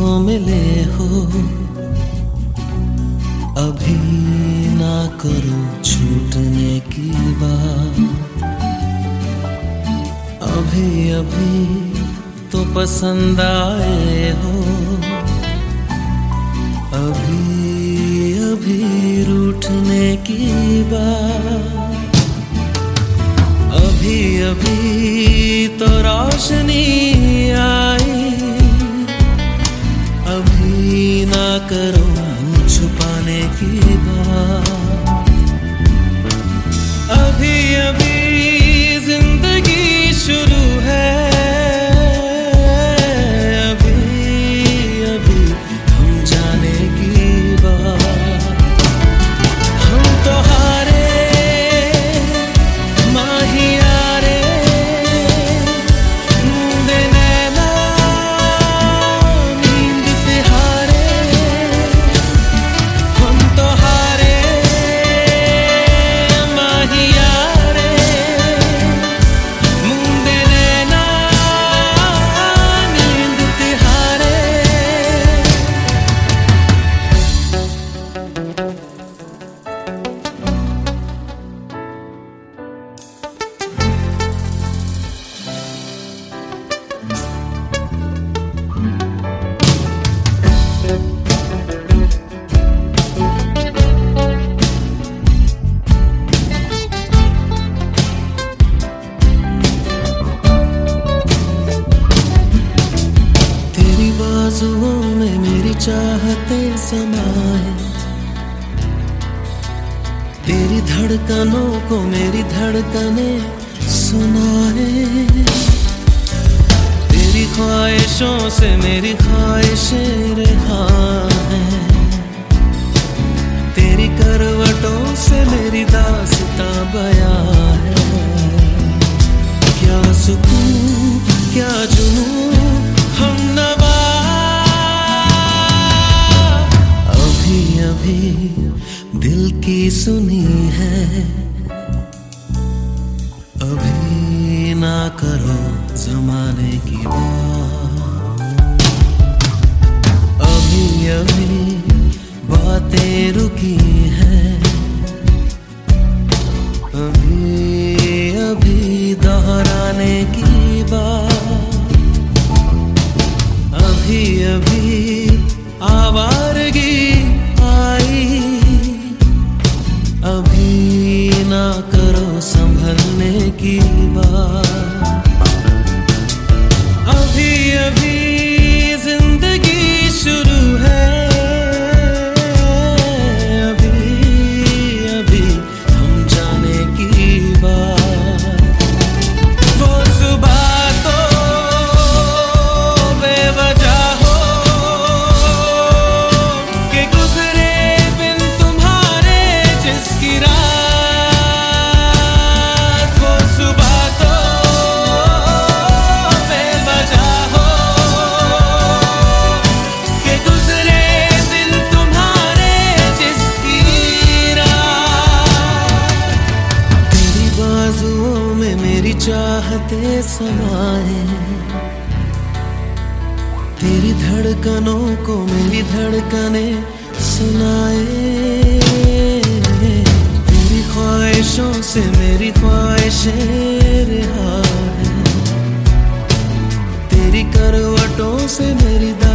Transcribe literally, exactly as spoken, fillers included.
तो मिले हो, अभी ना करो छूटने की बात। अभी अभी तो पसंद आए हो, अभी अभी रूठने की बात। अभी अभी तो रोशनी आई, अभी ना करो छुपाने की बात। अभी अभी जिंदगी शुरू है, अभी अभी हम जाने की बात। हम तो हारे माहिया रे, नींद नैना नींद तिहारे। हम तो हारे माहिया रे, नींद नैना नींद तिहारे। तेरी बाजुओं में मेरी चाहते समाए, तेरी धड़कनों को मेरी धड़कने सुनाए। तेरी ख्वाहिशों से मेरी ख्वाहिशें रिहा हैं, तेरी करवटों से मेरी दास्तां बयां है। क्या सुकून क्या जुनून हम नवा, अभी अभी दिल की सुनी है, अभी ना करो जमाने की बात। अभी अभी बातें रुकी हैं, अभी अभी दोहराने की बात। अभी अभी आवारगी आई, अभी ना करो संभलने की बात। अभी अभी जिंदगी शुरू है, अभी अभी हम जाने की बात। वो सुबह तो बेवजह हो के गुजरे बिन तुम्हारे जिसकी रात। वो सुबह तो बेवजह हो के गुजरे बिन तुम्हारे जिसकी रात। तेरी बाजुओं में मेरी चाहते समाए, तेरी धड़कनों को मेरी धड़कने सुनाए। तेरी ख्वाहिशों से मेरी ख्वाहिशें रिहा हैं, तेरी करवटों से मेरी